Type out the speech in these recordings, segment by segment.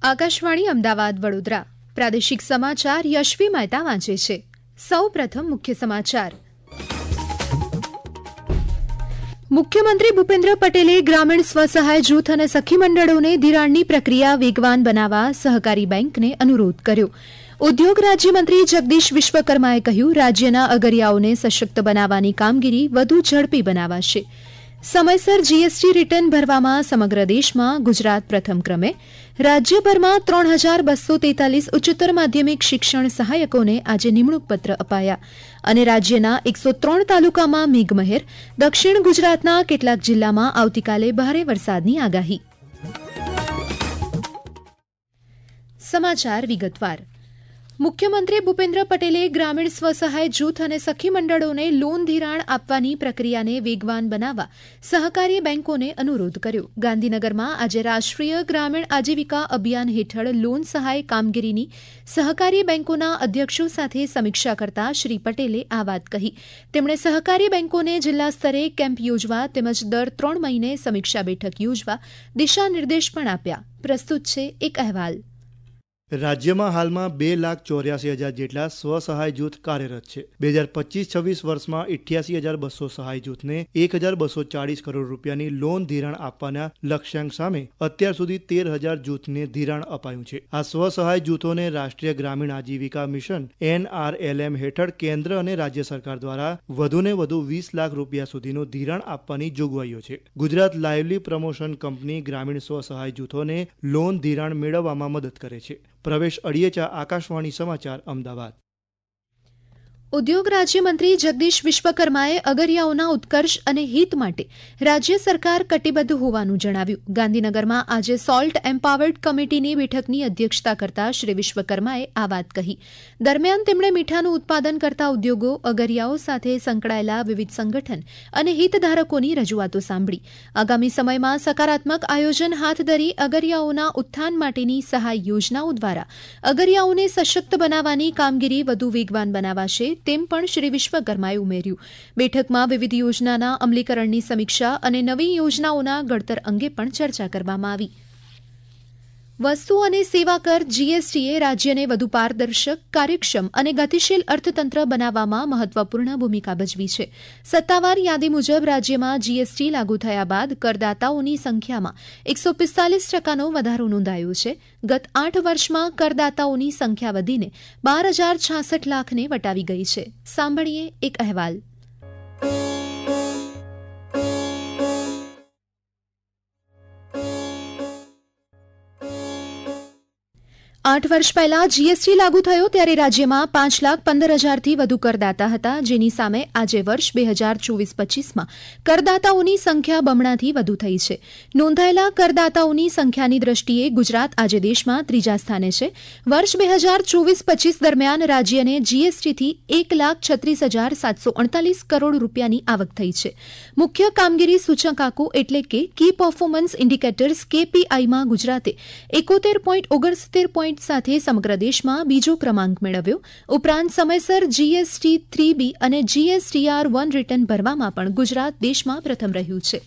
આકાશવાણી અમદાવાદ વડોદરા પ્રાદેશિક સમાચાર યશવી મહેતા વાંચે છે. સૌ પ્રથમ મુખ્ય સમાચાર. મુખ્યમંત્રી ભૂપેન્દ્ર પટેલે ગ્રામીણ સ્વસહાય જૂથ અને સખી મંડળોને ધિરાણની પ્રક્રિયા વેગવાન બનાવવા સહકારી બેંકને અનુરોધ કર્યો. ઉદ્યોગ રાજ્યમંત્રી જગદીશ વિશ્વકર્માએ કહ્યું, રાજ્યના અગરિયાઓને સશક્ત બનાવવાની કામગીરી વધુ ઝડપી બનાવાશે. સમયસર જીએસટી રિટર્ન ભરવામાં સમગ્ર દેશમાં ગુજરાત પ્રથમ ક્રમે. રાજ્યભરમાં 3243 ઉચ્ચતર માધ્યમિક શિક્ષણ સહાયકોને આજે નિમણૂક પત્ર અપાયા. અને રાજ્યના 103 તાલુકામાં મેઘમહેર. દક્ષિણ ગુજરાતના કેટલાક જિલ્લામાં આવતીકાલે ભારે વરસાદની આગાહી. સમાચાર વિગતવાર. મુખ્યમંત્રી ભૂપેન્દ્ર પટેલે ગ્રામીણ સ્વસહાય જૂથ અને સખી મંડળોને લોન ધિરાણ આપવાની પ્રક્રિયાને વેગવાન બનાવવા સહકારી બેંકોને અનુરોધ કર્યો. ગાંધીનગરમાં આજે રાષ્ટ્રીય ગ્રામીણ આજીવિકા અભિયાન હેઠળ લોન સહાય કામગીરીની સહકારી બેંકોના અધ્યક્ષો સાથે સમીક્ષા કરતા શ્રી પટેલે આ વાત કહી. તેમણે સહકારી બેંકોને જિલ્લા સ્તરે કેમ્પ યોજવા તેમજ દર 3 મહિને સમીક્ષા બેઠક યોજવા દિશા નિર્દેશ પણ આપ્યા. પ્રસ્તુત છે એક અહેવાલ. રાજ્યમાં હાલમાં 2,84,000 જેટલા સ્વસહાય જૂથ કાર્યરત છે. 2025-26 વર્ષમાં 88,200 સહાય જૂથને 1,240 કરોડ રૂપિયાની લોન ધિરાણ આપવાના લક્ષ્યાંક સામે અત્યાર સુધી 13,000 જૂથને ધિરાણ અપાયું છે. આ સ્વસહાય જૂથોને રાષ્ટ્રીય ગ્રામીણ આજીવિકા મિશન NRLM હેઠળ કેન્દ્ર અને રાજ્ય સરકાર દ્વારા વધુને વધુ 20 લાખ રૂપિયા સુધીનું ધિરાણ આપવાની જોગવાઈઓ છે. ગુજરાત લાઇવલી પ્રમોશન કંપની ગ્રામીણ સ્વસહાય જૂથોને લોન ધિરાણ મેળવવામાં મદદ કરે છે. પ્રવેશ અડિયેચા, આકાશવાણી સમાચાર, અમદાવાદ. ઉદ્યોગ રાજ્યમંત્રી જગદીશ વિશ્વકર્માએ અગરિયાઓના ઉત્કર્ષ અને હિત માટે રાજ્ય સરકાર કટિબદ્ધ હોવાનું જણાવ્યું. ગાંધીનગરમાં આજે સોલ્ટ એમ્પાવર્ડ કમિટીની બેઠકની અધ્યક્ષતા કરતા શ્રી વિશ્વકર્માએ આ વાત કહી. દરમિયાન તેમણે મીઠાનું ઉત્પાદન કરતા ઉદ્યોગો, અગરિયાઓ સાથે સંકળાયેલા વિવિધ સંગઠન અને હિતધારકોની રજૂઆતો સાંભળી. આગામી સમયમાં સકારાત્મક આયોજન હાથ ધરી અગરિયાઓના ઉત્થાન માટેની સહાય યોજનાઓ દ્વારા અગરિયાઓને સશક્ત બનાવવાની કામગીરી વધુ વેગવાન બનાવાશે તેમ પણ શ્રી વિશ્વકર્માએ ઉમેર્યું. બેઠકમાં વિવિધ યોજનાના અમલીકરણની સમીક્ષા અને નવી યોજનાઓના ઘડતર અંગે પણ ચર્ચા કરવામાં આવી. વસ્તુ અને સેવા કર જીએસટીએ રાજ્યને વધુ પારદર્શક, કાર્યક્ષમ અને ગતિશીલ અર્થતંત્ર બનાવવામાં મહત્વપૂર્ણ ભૂમિકા ભજવી છે. સત્તાવાર યાદી મુજબ રાજ્યમાં જીએસટી લાગુ થયા બાદ કરદાતાઓની સંખ્યામાં 145% વધારો નોંધાયો છે. ગત 8 વર્ષમાં કરદાતાઓની સંખ્યા વધીને 12,066 લાખને વટાવી ગઈ છે. સાંભળીએ એક અહેવાલ. 8 વર્ષ પહેલા જીએસટી લાગુ થયો ત્યારે રાજ્યમાં 5,15,000થી વધુ કરદાતા હતા, જેની સામે આજે વર્ષ 2024-25માં કરદાતાઓની સંખ્યા બમણાથી વધુ થઈ છે. નોંધાયેલા કરદાતાઓની સંખ્યાની દ્રષ્ટિએ ગુજરાત આજે દેશમાં 3જા સ્થાને છે. વર્ષ 2024-25 દરમિયાન રાજ્યને જીએસટીથી 1,36,748 કરોડ રૂપિયાની આવક થઈ છે. મુખ્ય કામગીરી સૂચકાંકો એટલે કે કી પરફોર્મન્સ ઇન્ડિકેટર્સ KPIમાં ગુજરાતે 71.69 પોઈન્ટ સાથે સમગ્ર દેશમાં બીજો ક્રમાંક મેળવ્યો. ઉપરાંત સમયસર જીએસટી 3B અને GSTR 1 રિટર્ન ભરવામાં પણ ગુજરાત દેશમાં પ્રથમ રહ્યું છે.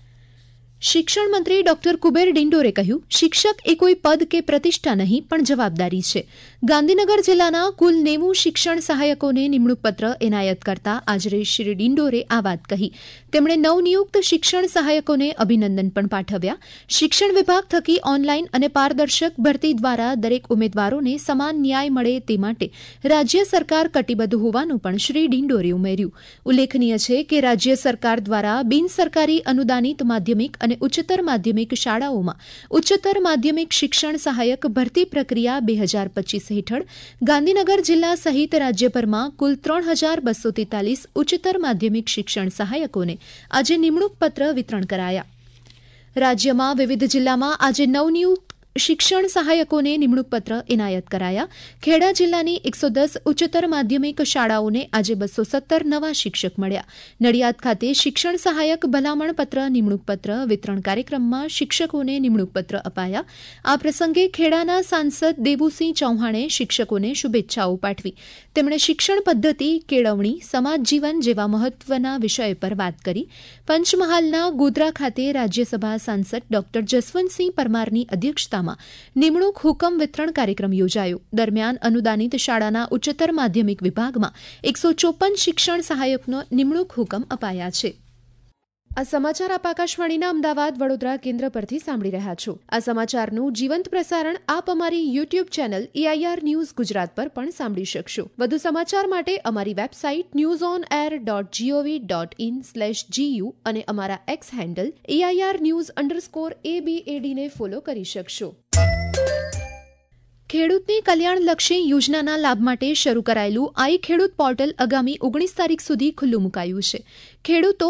શિક્ષણ મંત્રી ડોક્ટર કુબેર ડિંડોરે કહ્યું, શિક્ષક એ કોઈ પદ કે પ્રતિષ્ઠા નહીં પણ જવાબદારી છે. ગાંધીનગર જિલ્લાના કુલ 90 શિક્ષણ સહાયકોને નિમણૂક પત્ર એનાયત કરતા આજે શ્રી ડિંડોરે આ વાત કહી. તેમણે નવનિયુક્ત શિક્ષણ સહાયકોને અભિનંદન પણ પાઠવ્યા. શિક્ષણ વિભાગ થકી ઓનલાઈન અને પારદર્શક ભરતી દ્વારા દરેક ઉમેદવારોને સમાન ન્યાય મળે તે માટે રાજ્ય સરકાર કટિબદ્ધ હોવાનું પણ શ્રી ડિંડોરે ઉમેર્યું. ઉલ્લેખનીય છે કે રાજ્ય સરકાર દ્વારા બિનસરકારી અનુદાનિત માધ્યમિક અને ઉચ્ચતર માધ્યમિક શાળાઓમાં ઉચ્ચતર માધ્યમિક શિક્ષણ સહાયક ભરતી પ્રક્રિયા 2025 હેઠળ ગાંધીનગર જિલ્લા સહિત રાજ્યભરમાં કુલ 3,243 ઉચ્ચતર માધ્યમિક શિક્ષણ સહાયકોને આજે નિમણૂક પત્ર વિતરણ કરાયા. રાજ્યમાં વિવિધ જિલ્લામાં આજે નવનિયુક્ત શિક્ષણ સહાયકોને નિમણૂક પત્ર એનાયત કરાયા. ખેડા જિલ્લાની 110 ઉચ્ચતર માધ્યમિક શાળાઓને આજે 217 નવા શિક્ષક મળ્યા. નડિયાદ ખાતે શિક્ષણ સહાયક ભલામણ પત્ર નિમણૂક પત્ર વિતરણ કાર્યક્રમમાં શિક્ષકોને નિમણૂક પત્ર અપાયા. આ પ્રસંગે ખેડાના સાંસદ દેવુસિંહ ચૌહાણે શિક્ષકોને શુભેચ્છાઓ પાઠવી. તેમણે શિક્ષણ પદ્ધતિ, કેળવણી, સમાજ જીવન જેવા મહત્વના વિષય પર વાત કરી. પંચમહાલના ગોધરા ખાતે રાજ્યસભા સાંસદ ડોક્ટર જસવંતસિંહ પરમારની અધ્યક્ષતામાં જિલ્લામાં નિમણૂક હુકમ વિતરણ કાર્યક્રમ યોજાયો. દરમિયાન અનુદાનિત શાળાના ઉચ્ચતર માધ્યમિક વિભાગમાં 154 શિક્ષણ સહાયકનો નિમણૂક હુકમ અપાયા છે. આ સમાચાર આપ આકાશવાણીના અમદાવાદ વડોદરા કેન્દ્ર પરથી સાંભળી રહ્યા છો. આ સમાચારનું જીવંત પ્રસારણ આપ અમારી YouTube channel EIR news Gujarat પર પણ સાંભળી શકશો. વધુ સમાચાર માટે અમારી વેબસાઇટ newsonair.gov.in/gu અને અમારા એક્સ હેન્ડલ EIR_news_ABAD ને ફોલો કરી શકશો. ખેડૂતને કલ્યાણલક્ષી યોજનાના લાભ માટે શરૂ કરાયેલું આઈ ખેડૂત પોર્ટલ આગામી 19 તારીખ સુધી ખુલ્લું મુકાયું છે. ખેડૂતો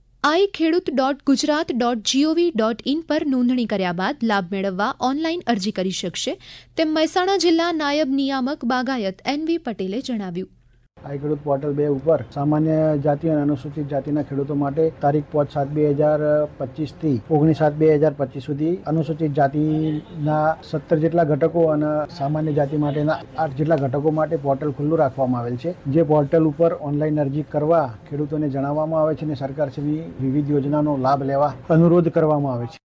iKhedoot.gujarat.gov.in પર નોંધણી કર્યા બાદ લાભ મેળવવા ઓનલાઈન અરજી કરી શકશે તેમ મહેસાણા જિલ્લા નાયબ નિયામક બાગાયત NV પટેલે જણાવ્યું. આઈ ખેડૂત પોર્ટલ 2 ઉપર સામાન્ય જાતિ અને અનુસૂચિત જાતિના ખેડૂતો માટે તારીખ 5/7/2025 થી 19/7/2025 સુધી અનુસૂચિત જાતિના 17 જેટલા ઘટકો અને સામાન્ય જાતિ માટેના 8 જેટલા ઘટકો માટે પોર્ટલ ખુલ્લું રાખવામાં આવેલ છે. જે પોર્ટલ ઉપર ઓનલાઈન અરજી કરવા ખેડૂતોને જણાવવામાં આવે છે અને સરકારશ્રીની વિવિધ યોજનાનો લાભ લેવા અનુરોધ કરવામાં આવે છે.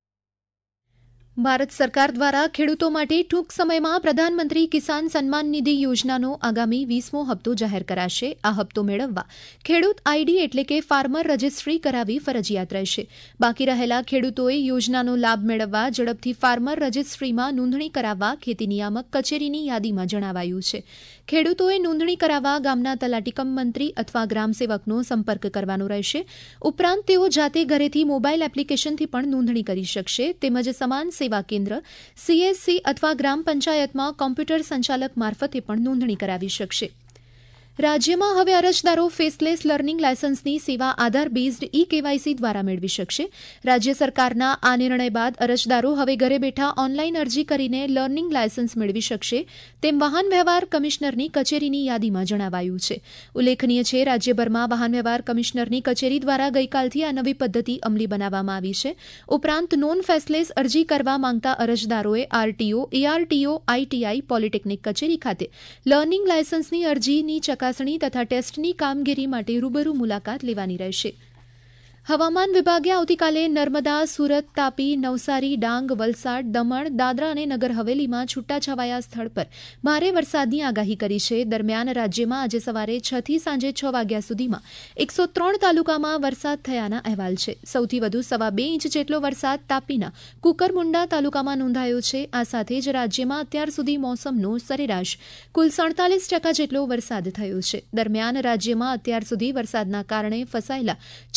ભારત સરકાર દ્વારા ખેડૂતો માટે ટૂંક સમયમાં પ્રધાનમંત્રી કિસાન સન્માન નિધિ યોજનાનો આગામી 20મો હપ્તો જાહેર કરાશે. આ હપ્તો મેળવવા ખેડૂત આઈડી એટલે કે ફાર્મર રજિસ્ટ્રી કરાવવી ફરજિયાત રહેશે. બાકી રહેલા ખેડૂતોએ યોજનાનો લાભ મેળવવા ઝડપથી ફાર્મર રજિસ્ટ્રીમાં નોંધણી કરાવવા ખેતી નિયામક કચેરીની યાદીમાં જણાવાયું છે. ખેડૂતોએ નોંધણી કરાવવા ગામના તલાટી કમ મંત્રી અથવા ગ્રામસેવકનો સંપર્ક કરવાનો રહેશે. ઉપરાંત તેઓ જાતે ઘરેથી મોબાઈલ એપ્લિકેશનથી પણ નોંધણી કરી શકશે. તેમજ સમાન સેવા કેન્દ્ર CSC અથવા ગ્રામ પંચાયતમાં કોમ્પ્યુટર સંચાલક મારફતે પણ નોંધણી કરાવી શકશે. રાજ્યમાં હવે અરજદારો ફેસલેસ લર્નિંગ લાયસન્સની સેવા આધાર બેઝડ eKYC દ્વારા મેળવી શકશે. રાજ્ય સરકારના આ નિર્ણય બાદ અરજદારો હવે ઘરે બેઠા ઓનલાઈન અરજી કરીને લર્નિંગ લાયસન્સ મેળવી શકશે તેમ વાહન વ્યવહાર કમિશનરની કચેરીની યાદીમાં જણાવાયું છે. ઉલ્લેખનીય છે, રાજ્યભરમાં વાહન વ્યવહાર કમિશનરની કચેરી દ્વારા ગઈકાલથી આ નવી પદ્ધતિ અમલી બનાવવામાં આવી છે. ઉપરાંત નોન ફેસલેસ અરજી કરવા માંગતા અરજદારોએ RTO, ARTO, ITI, પોલિટેકનિક કચેરી ખાતે લર્નિંગ લાયસન્સની અરજીની ચકાસણી તથા ટેસ્ટની કામગીરી માટે રૂબરૂ મુલાકાત લેવાની રહેશે. હવામાન વિભાગે આવતીકાલે નર્મદા, સુરત, તાપી, નવસારી, ડાંગ, વલસાડ, દમણ, દાદરા અને નગર હવેલીમાં છૂટાછવાયા સ્થળ પર ભારે વરસાદની આગાહી કરી છે. દરમિયાન રાજ્યમાં આજે સવારે 6 થી સાંજે 6 વાગ્યા સુધીમાં 103 તાલુકામાં વરસાદ થયાના અહેવાલ છે. સૌથી વધુ 2.25 ઇંચ જેટલો વરસાદ તાપીના કુકરમુંડા તાલુકામાં નોંધાયો છે. આ સાથે જ રાજ્યમાં અત્યાર સુધી મોસમનો સરેરાશ કુલ 47% જેટલો વરસાદ થયો છે. દરમિયાન રાજ્યમાં અત્યાર સુધી વરસાદના કારણે ફસાયેલા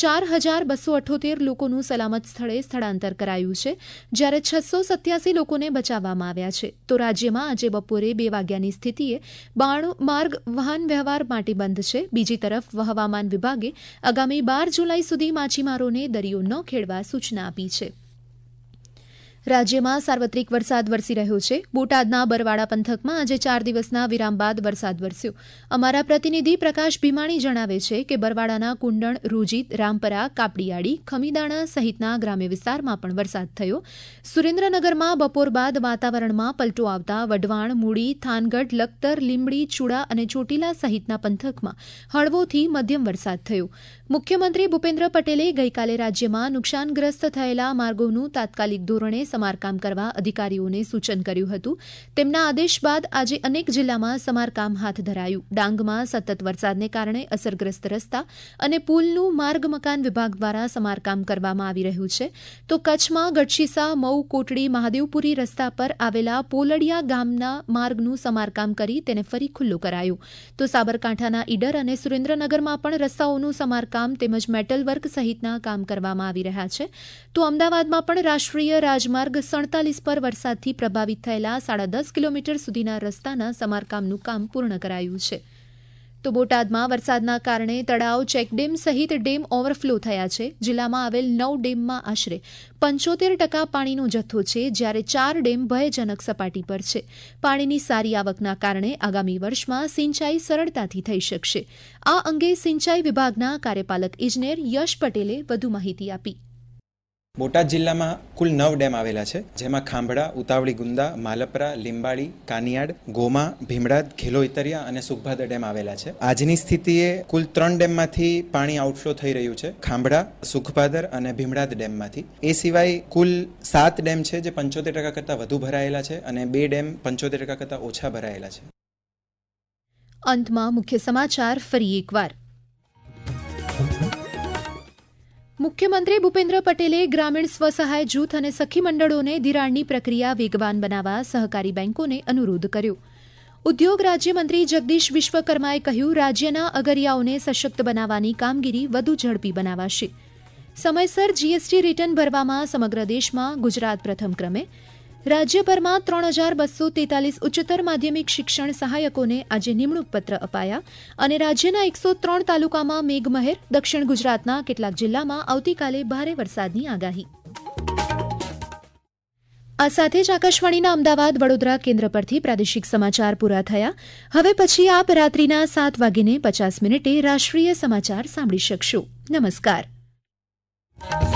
4,278 લોકોનું સલામત સ્થળે સ્થળાંતર કરાયું છે, જ્યારે 687 લોકોને બચાવવામાં આવ્યા છે. તો રાજ્યમાં આજે બપોરે 2 વાગ્યાની સ્થિતિએ 92 માર્ગ વાહન વ્યવહાર માટે બંધ છે. બીજી તરફ હવામાન વિભાગે આગામી 12 જુલાઈ સુધી માછીમારોને દરિયો ન ખેડવા સૂચના આપી છે. રાજ્યમાં સાર્વત્રિક વરસાદ વરસી રહ્યો છે. બોટાદના બરવાડા પંથકમાં આજે 4 દિવસના વિરામ બાદ વરસાદ વરસ્યો. અમારા પ્રતિનિધિ પ્રકાશ ભીમાણી જણાવે છે કે બરવાડાના કુંડણ, રૂજીત, રામપરા, કાપડીયાળી, ખમીદાણા સહિતના ગ્રામ્ય વિસ્તારમાં પણ વરસાદ થયો. સુરેન્દ્રનગરમાં બપોર બાદ વાતાવરણમાં પલટો આવતા વઢવાણ, મૂળી, થાનગઢ, લખતર, લીંબડી, ચૂડા અને ચોટીલા સહિતના પંથકમાં હળવોથી મધ્યમ વરસાદ થયો. મુખ્યમંત્રી ભૂપેન્દ્ર પટેલે ગઈકાલે રાજ્યમાં નુકસાનગ્રસ્ત થયેલા માર્ગોનું તાત્કાલિક ધોરણે સમારકામ કરવા અધિકારીઓને સૂચન કર્યું હતું. તેમના આદેશ બાદ આજે અનેક જિલ્લામાં સમારકામ હાથ ધરાયું. ડાંગમાં સતત વરસાદને કારણે અસરગ્રસ્ત રસ્તા અને પુલનું માર્ગ મકાન વિભાગ દ્વારા સમારકામ કરવામાં આવી રહ્યું છે. તો કચ્છમાં ગઢશીસા, મઉ, કોટડી, મહાદેવપુરી રસ્તા પર આવેલા પોલડિયા ગામના માર્ગનું સમારકામ કરી તેને ફરી ખુલ્લું કરાયું. તો સાબરકાંઠાના ઈડર અને સુરેન્દ્રનગરમાં પણ રસ્તાઓનું સમારકામ તેમજ મેટલ વર્ક સહિતના કામ કરવામાં આવી રહ્યા છે. તો અમદાવાદમાં પણ રાષ્ટ્રીય રાજમાર્ગ 47 પર વરસાદથી પ્રભાવિત થયેલા 10.5 કિલોમીટર સુધીના રસ્તાના સમારકામનું કામ પૂર્ણ કરાયું છે. તો બોટાદમાં વરસાદના કારણે તળાવ, ચેકડેમ સહિત ડેમ ઓવરફ્લો થયા છે. જિલ્લામાં આવેલ 9 ડેમમાં આશરે 75% પાણીનો જથ્થો છે, જ્યારે 4 ડેમ ભયજનક સપાટી પર છે. પાણીની સારી આવકના કારણે આગામી વર્ષમાં સિંચાઈ સરળતાથી થઈ શકશે. આ અંગે સિંચાઈ વિભાગના કાર્યપાલક ઇજનેર યશ પટેલે વધુ માહિતી આપી. બોટાદ જિલ્લામાં કુલ 9 ડેમ આવેલા છે, જેમાં ખાંભડા, ઉતાવળી ગુંદા, માલપરા, લીંબાળી, કાનિયાડ, ગોમા, ભીમડાદ, ઘેલો ઇતરિયા અને સુખભાદર ડેમ આવેલા છે. આજની સ્થિતિએ કુલ 3 ડેમમાંથી પાણી આઉટફ્લો થઈ રહ્યું છે, ખાંભડા, સુખભાદર અને ભીમડાદ ડેમમાંથી. એ સિવાય કુલ 7 ડેમ છે જે 75% કરતાં વધુ ભરાયેલા છે અને 2 ડેમ 75% કરતાં ઓછા ભરાયેલા છે. અંતમાં મુખ્ય સમાચાર ફરી એકવાર. મુખ્યમંત્રી ભૂપેન્દ્ર પટેલે ગ્રામીણ સ્વસહાય જૂથ અને સખી મંડળોને ધિરાણની પ્રક્રિયા વેગવાન બનાવવા સહકારી બેન્કોને અનુરોધ કર્યો. ઉદ્યોગ રાજ્યમંત્રી જગદીશ વિશ્વકર્માએ કહ્યું, રાજ્યના અગરિયાઓને સશક્ત બનાવવાની કામગીરી વધુ ઝડપી બનાવાશે. સમયસર જીએસટી રિટર્ન ભરવામાં સમગ્ર દેશમાં ગુજરાત પ્રથમ ક્રમે. રાજ્યભરમાં 3243 ઉચ્ચતર માધ્યમિક શિક્ષણ સહાયકોને આજે નિમણૂક પત્ર અપાયા અને રાજ્યના 103 તાલુકામાં મેઘમહેર. દક્ષિણ ગુજરાતના કેટલાક જિલ્લામાં આવતીકાલે ભારે વરસાદની આગાહી. આ સાથે જ આકાશવાણીના અમદાવાદ વડોદરા કેન્દ્ર પરથી પ્રાદેશિક સમાચાર પૂરા થયા. હવે પછી આપ રાત્રિના 7:50 રાષ્ટ્રીય સમાચાર સાંભળી શકશો. નમસ્કાર.